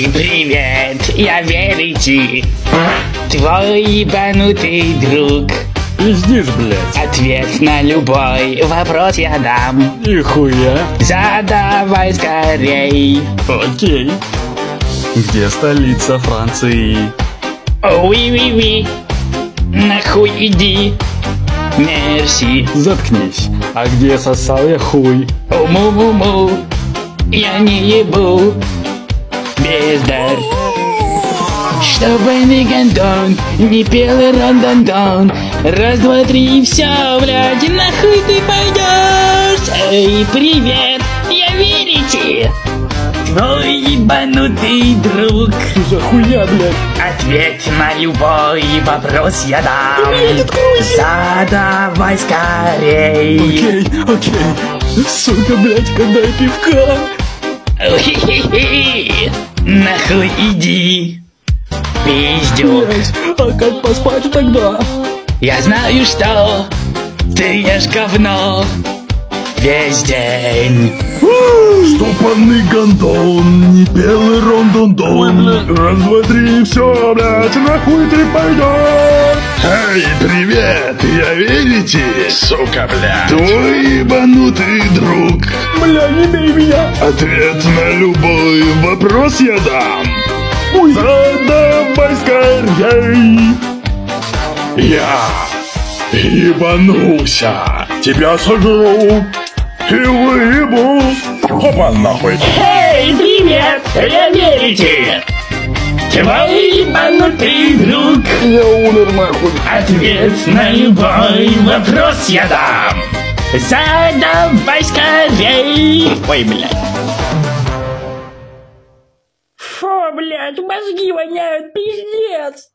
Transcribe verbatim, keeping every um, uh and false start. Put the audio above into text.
Эй, привет, я Верити, твой ебанутый друг. Пиздишь, блядь. Ответ на любой вопрос я дам. Нихуя. Задавай скорей. Окей. Где столица Франции? Уи-ви-ви, нахуй иди. Мерси. Заткнись. А где сосал я хуй? Му-му-му, я не ебу. Бездар. Чтобы не гандон, не пел и рон-дон-дон. Раз, два, три, и все, блядь, нахуй ты пойдешь. Эй, привет, я Верити, твой ебанутый друг. Что за хуя, блядь? Ответ на любой вопрос я дам. Блядь, откройся. Задавай скорей. Окей, окей. Сука, блядь, когда я пивка? Хи-хи-хи. Нахуй иди, пиздюк. Блядь, а как поспать тогда? Я знаю, что ты ешь говно весь день. Штопанный гондон, не белый рондондон. Раз, два, три, все, блядь, нахуй ты пойдешь. Эй, привет, я Верити, сука, блядь, твой ебанутый друг. Бля, не бей меня. Ответ на любой вопрос я дам. Ой. Задавай скорей. Я ебанулся, тебя сожру и выебу. Опа, нахуй. Эй, привет, я Верити, твой ебанутый друг. Я умер, нахуй. Ответ на любой вопрос я дам. Задавай скорей. Ой, блядь. Фу, блядь, мозги воняют, пиздец.